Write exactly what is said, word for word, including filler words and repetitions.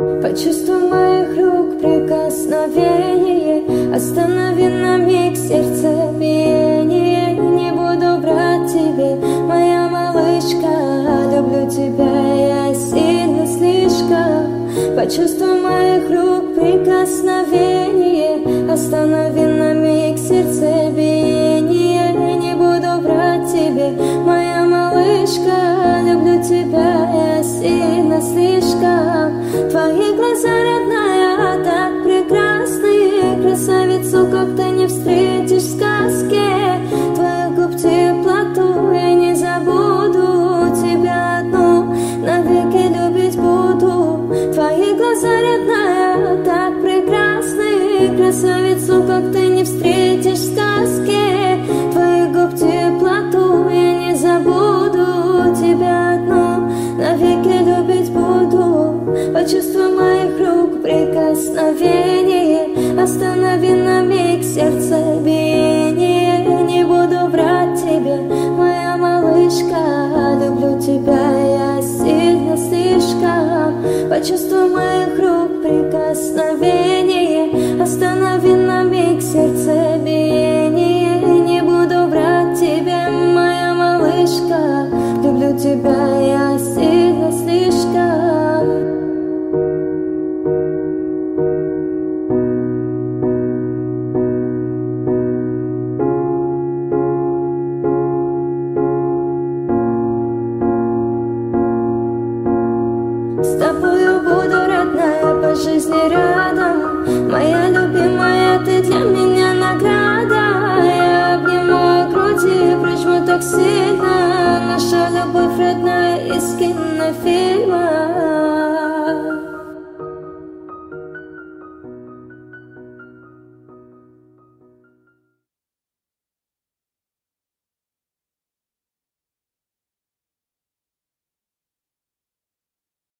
Почувствуй моих рук прикосновение, останови на миг сердцебиение. Не буду врать тебе, моя малышка, люблю тебя я сильно слишком. Почувствуй моих рук прикосновение, останови на миг сердцебиение. Не буду врать тебе, моя малышка, люблю тебя я сильно слишком. Твои глаза, родная, так прекрасные, красавицу, как ты не встретишь в сказке. Твоих губ теплоту я не забуду, тебя одну навеки любить буду. Твои глаза, родная, так прекрасные, красавицу, как ты не встретишь в сказке. Твоих губ теплоту я не забуду, тебя одну навеки любить буду. Почувствуй моих рук прикосновение, останови на миг сердцебиение. Не буду врать тебе, моя малышка, люблю тебя я сильно слишком. Почувствуй моих рук прикосновение, останови на миг сердцебиение. Не буду врать тебе, моя малышка, люблю тебя я сильно слишком. С тобою буду, родная, по жизни рядом. Моя любимая, ты для меня награда. Я обниму груди, прижму так сильно. Наша любовь, родная, из кинофильма.